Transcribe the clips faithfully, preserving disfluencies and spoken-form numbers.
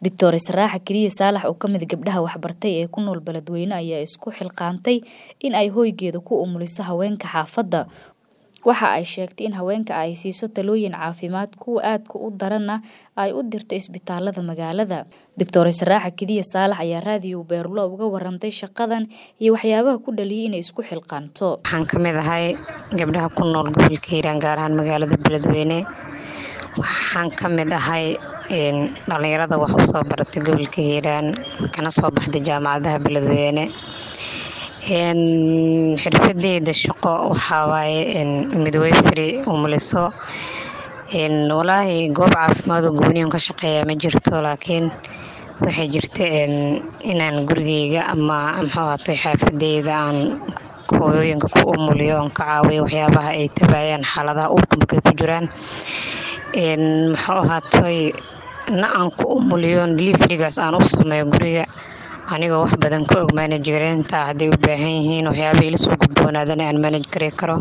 Doctor Israaxa Kiriye Saalax oo kamid gabdhaha waxbartay ee ku nool Beledweyne ayaa isku xilqaantay in ay hoygeeda ku umuliso haweenka xaafadda. Waxa ay sheegtay in haweenka ay siiso talooyin caafimaad kuwa aadka u daranna ay u dirto isbitaalada magaalada. Doctor Israaxa Kiriye Saalax ayaa raadiyo Beerlo uga warantay shaqadan iyo waxyaabaha ku dhaliyay inay isku xilqaanto. Waxaan kamid ahay gabdhaha ku nool gobolka Hiiraan gaar ahaan magaalada Beledweyne. Waxaan kamid ahay in dhalinyarada wax u soo baratay gobolka Hiiraan kana soo baxday jaamacadaha Beledweyne. in xirfadeyda shaqo waxa waaye in midwifery umuliso in walaahi goob caafimaad oo gooniyo ka shaqeeya ma jirto laakiin waxay jirtay in inaan gurigeyga ama maxaa ahaatay xaafadeyda aan hooyooyinka ku umuliyo aan ka caawiyo waxyaabaha ay tabayaan xaaladaha uurka markay ku jiraan in maxaa ahaatay na aan ku umuliyo deliverygaas aan u sameeyo guriga aniga wax badan ka og manage gareynta haday u baahan yihiin waxyaabaha ila soo gudboonaadana aan manage gareey karo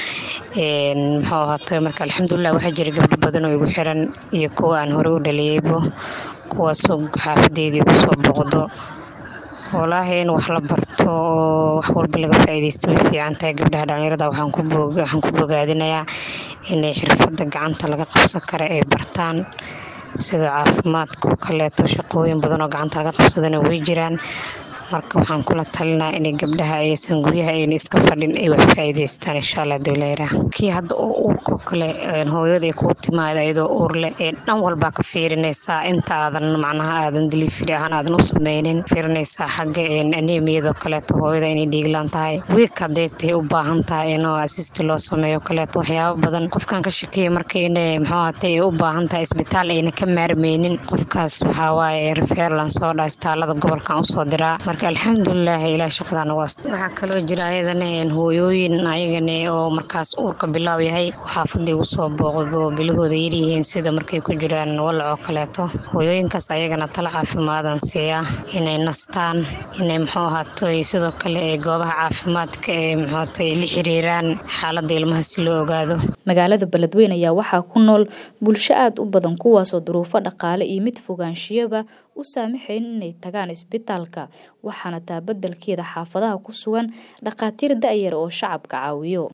in maxaa ahaatay marka alxamdulillah waxa jira gabdho badan oo igu xiran iyo kuwa aan hore u dhaliyaybo kuwaas oo xaafadeydii ku soo boqdo walaahi in wax la barto wax walba laga faa'iideysto way fiican tahay gabdhaha dhalinyarada waxaan ku boog waxaan ku bogaadinayaa inay xirfadda gacanta laga qabsan karo ay bartaan sida caafimaadka kale to shaqooyin badan oo gacanta laga qabsadana way jiraan marka waxaan kula talinayaa in gabdhaha aysan guryaha ay iska fadhin ay wax faa'iideystaan insha Allah dawladda kii hadda oo uurka kale hooyada ay ku timaado ayadoo uur leh ee dhan walba ka fiirinaysa inta aadan macnaha aadan delivery ahaan aadan u sameynin fiirinaysa xagga anemiyada kale to hooyada inay dhiiglaan tahay way ka deetay u baahan tahay in assist loo sameeyo kale to waxyaabo badan qofkan ka shaqeeyo marka inay maxaa ahaatay u baahan tahay isbitaal ayna ka maarmeynin qofkaas waxa waaye referral soo dhaastaalada gobolka u soo diraa marka alxamdulillah ila shaqadan waxa kale oo jira ayadana in hooyooyin ayagana oo markaas uurka bilaaw yahay xaafadii u soo booqdo bilahooda yirihiin sida markay ku jiraan walco kale to hooyooyinkaas ayagana tala caafimaadaan siiya inay nastaan inay maxaa ahaatay sidoo kale ee goobaha caafimaadka ee maxaa ahaatay la xiriiraan xaaladda ilmaha si loo ogaado magaalada Beledweyne ayaa waxa ku nool bulsho aad u badan kuwaas oo duruufo dhaqaale iyo mid fogaanshiyaba u saamaxayn inay tagaan isbitaalka waxaana taa beddelkeeda xaafadaha ku sugan dhaqaatiir da'yar oo shacabka caawiyo.